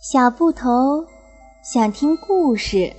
小布头想听故事。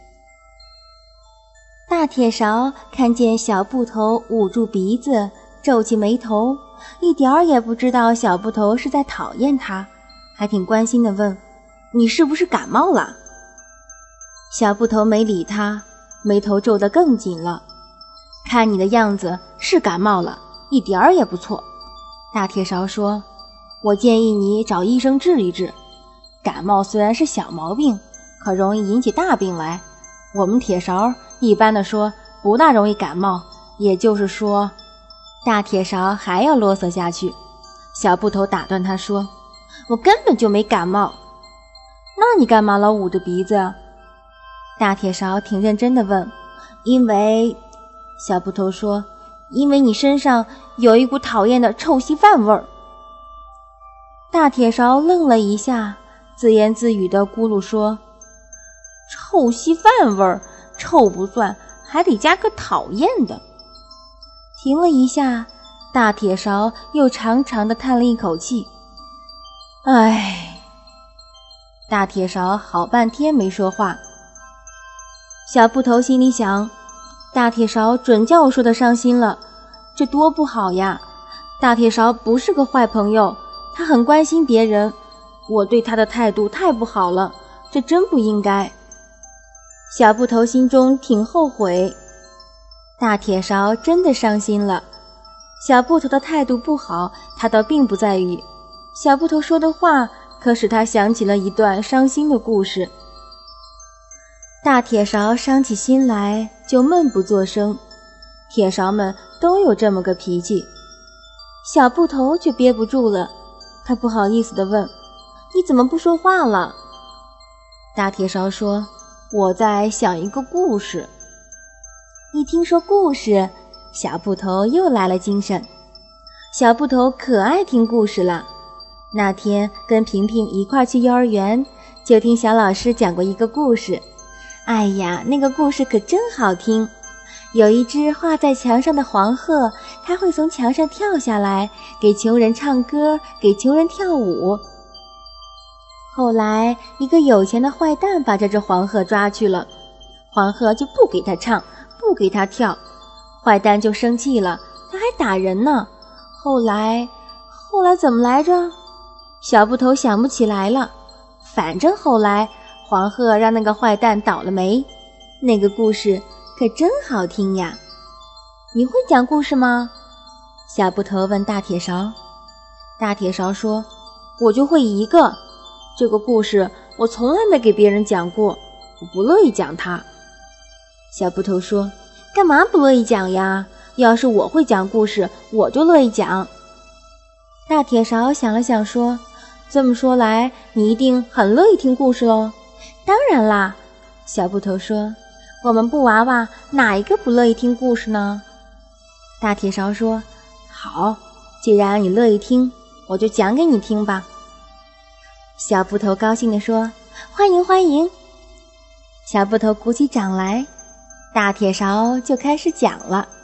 大铁勺看见小布头捂住鼻子，皱起眉头，一点儿也不知道小布头是在讨厌他，还挺关心地问：“你是不是感冒了？”小布头没理他，眉头皱得更紧了。看你的样子是感冒了，一点儿也不错。大铁勺说：“我建议你找医生治一治。感冒虽然是小毛病，可容易引起大病来。我们铁勺一般的说不大容易感冒，也就是说……”大铁勺还要啰嗦下去，小布头打断他说：“我根本就没感冒。”“那你干嘛老捂着鼻子啊？”大铁勺挺认真地问。“因为……”小布头说，“因为你身上有一股讨厌的臭稀饭味儿。”大铁勺愣了一下，自言自语地咕噜说：“臭稀饭味儿，臭不算，还得加个讨厌的。”停了一下，大铁勺又长长地叹了一口气。唉，大铁勺好半天没说话。小布头心里想，大铁勺准叫我说的伤心了，这多不好呀！大铁勺不是个坏朋友，他很关心别人，我对他的态度太不好了，这真不应该。小布头心中挺后悔，大铁勺真的伤心了。小布头的态度不好，他倒并不在意，小布头说的话可使他想起了一段伤心的故事。大铁勺伤起心来就闷不作声，铁勺们都有这么个脾气。小布头却憋不住了，他不好意思地问：“你怎么不说话了？”大铁勺说：“我在想一个故事。”一听说故事，小布头又来了精神。小布头可爱听故事了。那天跟平平一块去幼儿园，就听小老师讲过一个故事。哎呀，那个故事可真好听。有一只画在墙上的黄鹤，它会从墙上跳下来，给穷人唱歌，给穷人跳舞。后来一个有钱的坏蛋把这只黄鹤抓去了，黄鹤就不给他唱，不给他跳，坏蛋就生气了，他还打人呢。后来怎么来着？小布头想不起来了。反正后来黄鹤让那个坏蛋倒了霉。那个故事可真好听呀！你会讲故事吗？小布头问大铁勺。大铁勺说：“我就会一个，这个故事我从来没给别人讲过，我不乐意讲它。”小布头说：“干嘛不乐意讲呀？要是我会讲故事，我就乐意讲。”大铁勺想了想说：“这么说来，你一定很乐意听故事喽？”“当然啦。”小布头说，“我们布娃娃哪一个不乐意听故事呢？”大铁勺说：“好，既然你乐意听，我就讲给你听吧。”小布头高兴地说：“欢迎欢迎！”小布头鼓起掌来，大铁勺就开始讲了。